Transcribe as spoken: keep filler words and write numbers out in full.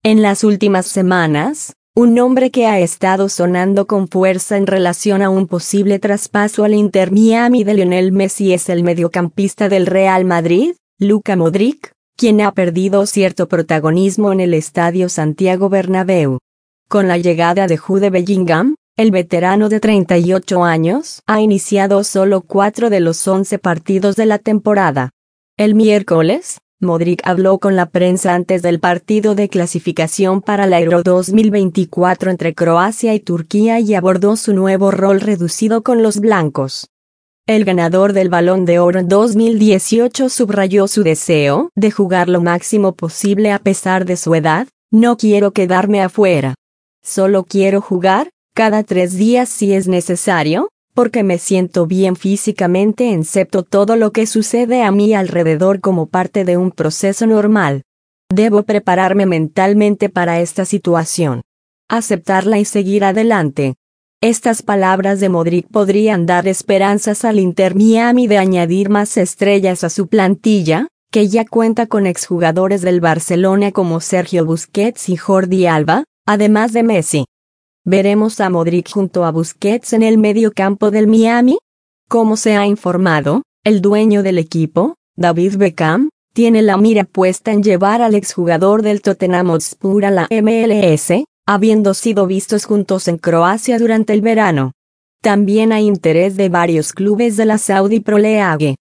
En las últimas semanas, un nombre que ha estado sonando con fuerza en relación a un posible traspaso al Inter Miami de Lionel Messi es el mediocampista del Real Madrid, Luka Modric, quien ha perdido cierto protagonismo en el Estadio Santiago Bernabéu. Con la llegada de Jude Bellingham, el veterano de treinta y ocho años ha iniciado solo cuatro de los once partidos de la temporada. El miércoles, Modric habló con la prensa antes del partido de clasificación para la Euro dos mil veinticuatro entre Croacia y Turquía y abordó su nuevo rol reducido con los blancos. El ganador del Balón de Oro dos mil dieciocho subrayó su deseo de jugar lo máximo posible a pesar de su edad. No quiero quedarme afuera. Solo quiero jugar, cada tres días si es necesario, porque me siento bien físicamente excepto todo lo que sucede a mi alrededor como parte de un proceso normal. Debo prepararme mentalmente para esta situación. Aceptarla y seguir adelante. Estas palabras de Modric podrían dar esperanzas al Inter Miami de añadir más estrellas a su plantilla, que ya cuenta con exjugadores del Barcelona como Sergio Busquets y Jordi Alba, además de Messi. ¿Veremos a Modric junto a Busquets en el mediocampo del Miami? Como se ha informado, el dueño del equipo, David Beckham, tiene la mira puesta en llevar al exjugador del Tottenham Hotspur a la M L S, habiendo sido vistos juntos en Croacia durante el verano. También hay interés de varios clubes de la Saudi Pro League.